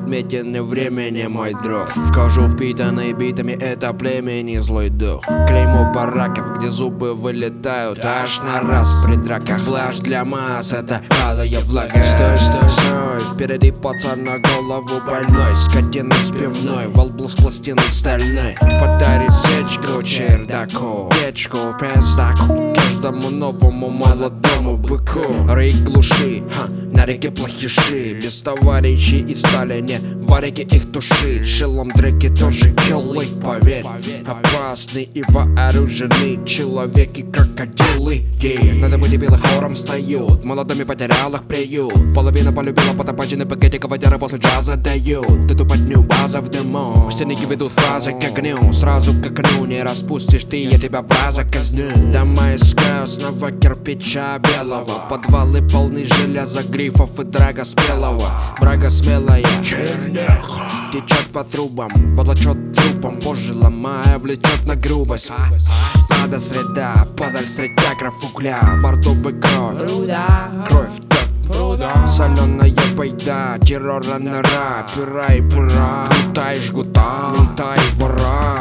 отметины времени, мой друг. Вхожу впитанный битами, это племени злой дух. Клеймо бараков, где зубы вылетают аж на раз при драках. Плащ для масс, это алая влага. Стой, стой, стой, впереди пацан на голову больной. Скотина с пивной, волбл с пластиной стальной. Подари сечку чердаку, печку пиздаку, каждому новому молодому быку. Рейк глуши, на реке плохиши, без товарищей и стали не варики их туши. Шилом дреки тоже киллы, поверь. Опасный и вооруженный человеки-крокодилы. Надо быть белых хором встают, молодыми потерял их приют. Половина полюбила потопаченный пакетик, водяры после джаза дают. Ты тупотню, база в дыму, стенники ведут фразы к огню. Сразу к окну не распустишь ты, я тебя в раза казню. Дома из красного кирпича белого, подвалы полны железа, грифов и драга спелого. Брага смелая черняха течет по трубам, волочет трупом, позже ломая, влечет на грубость. Надо среда, подаль средь акров угля, бордовый кровь, кровь так, соленая байда, террора нора, пера и пора, плута и жгута, мента и вора.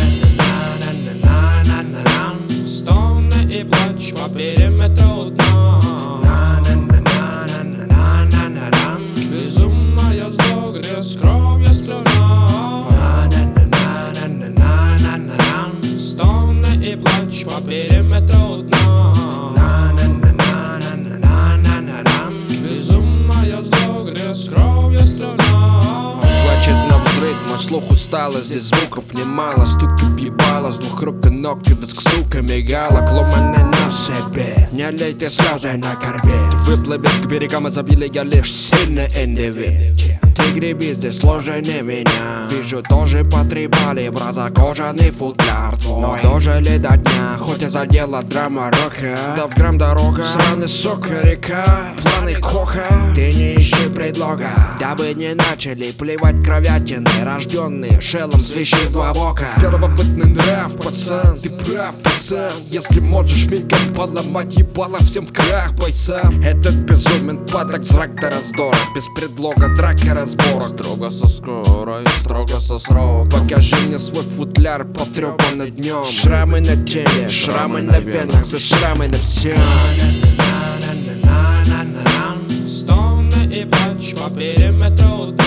Стоны и плач по периметру дна. Безумное зло, где с кровью слюна. Стоны и плач по периметру дна. Безумное зло, где с кровью слюна. Плачет на взрыв, мой слух устала, здесь звуков немало. Стуки въебала, с двух рук и ног, и виск, сука, мигала. Ломаный на себе, не лейте слезы на корбе. Выплывет к берегам изобилия лишь сильный индивид. Ты греби здесь сложнее меня. Вижу, тоже потребали браза кожаный футляр твой. Но дожили до дня, хоть и задела драма рока. Да в грамм дорога, сраный сок река, планы кока. Ты не ищи предлога, дабы не начали плевать кровятины, рожденные шелом с вещей в два бока. Первобытный нрав, пацан, ты прав, пацан. Если можешь мигом поломать ебало всем в крах бойцам. Этот безумен падок, зрак до раздора, без предлога драка разбора. Строго со скорой, строго со сроком. Покажи мне свой футляр, потрепанный днем. Шрамы на теле, шрамы на венах, за шрамы на всем. Стоны и плач по периметру